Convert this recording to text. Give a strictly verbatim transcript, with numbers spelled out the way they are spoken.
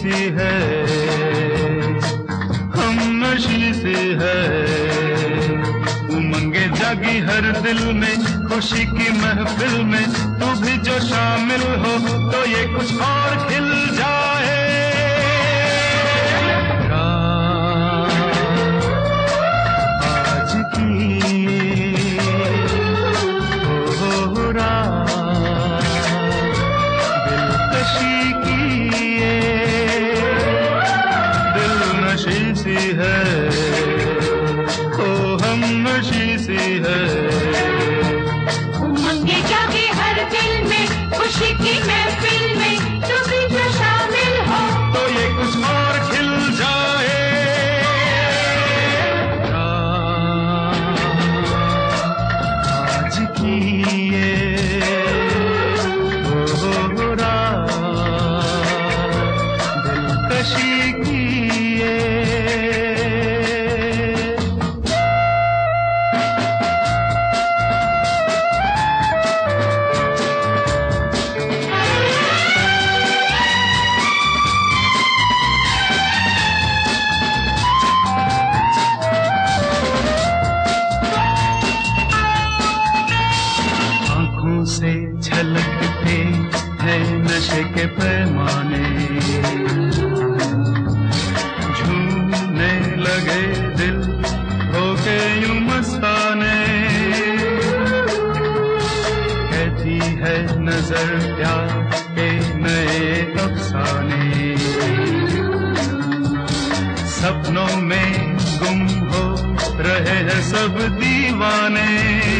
सी है, हम नशी सी है। उमंगे जागी हर दिल में, खुशी की महफिल में तू भी जो शामिल हो तो ये कुछ और खिल जाए। आज की हो रात दिलकशी की ये दिल नशी सी है, ओ हम नशी सी है। उमंगे जागे हर दिल में, खुशी की महफिल में तू भी जो शामिल हो तो ये कुछ और खिल जाए। आज की ये हो रात दिलकशी की ये। से झलकते हैं नशे के पैमाने, झूमने लगे दिल होके यूं मस्ताने। कहती है नजर प्यार के नए अफसाने, सपनों में गुम हो रहे हैं सब दीवाने।